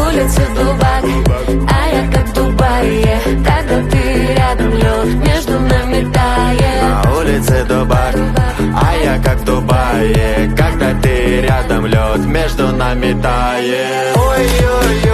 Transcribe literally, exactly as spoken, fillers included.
улице Дубак, а я как в Дубае, когда ты рядом, лед между нами тает. На улице Дубак, а я как в Дубае, когда ты рядом, лед между нами тает. Ой-ой-ой.